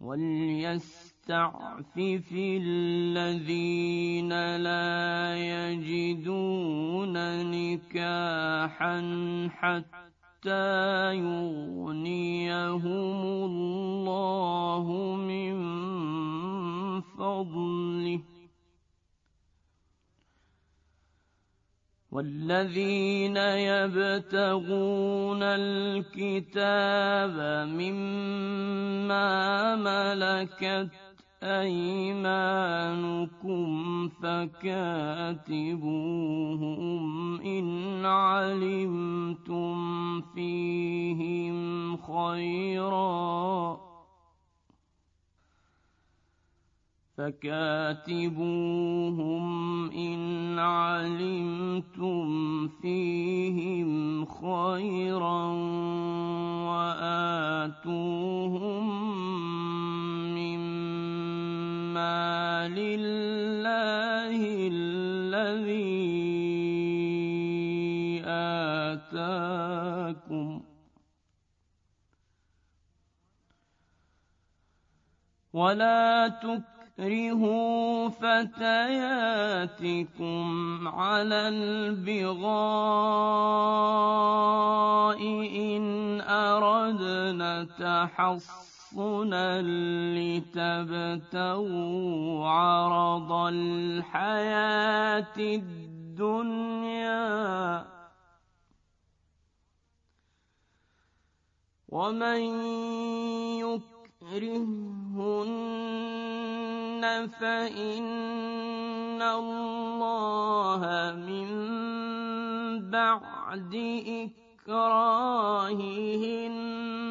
وَلْيَسْتَعْفِفِ الَّذِينَ لَا يَجِدُونَ نِكَاحًا حَتَّىٰ يُغْنِيَهُمُ اللَّهُ مِن فَضْلِهِ، وَالَّذِينَ يَبْتَغُونَ الْكِتَابَ مِمَّا مَلَكَتْ أَيْمَانُكُمْ فَكَاتِبُوهُمْ إِنْ عَلِمْتُمْ فِيهِمْ خَيْرًا، وَآتُوهُم مِّمَّا لِلَّهِ الَّذِي آتَاكُمْ، وَلَا تُكْرِهُوا فَتَيَاتِكُمْ عَلَى الْبِغَاءِ إِنْ أَرَدْنَ تَحَصُّنًا لِّتَبْتَغُوا عَرَضَ الْحَيَاةِ الدُّنْيَا ۚ وَمَن يُكْرِههُّنَّ فَإِنَّ اللَّهَ مِن بَعْدِ إِكْرَاهِهِنَّ غَفُورٌ رَّحِيمٌ.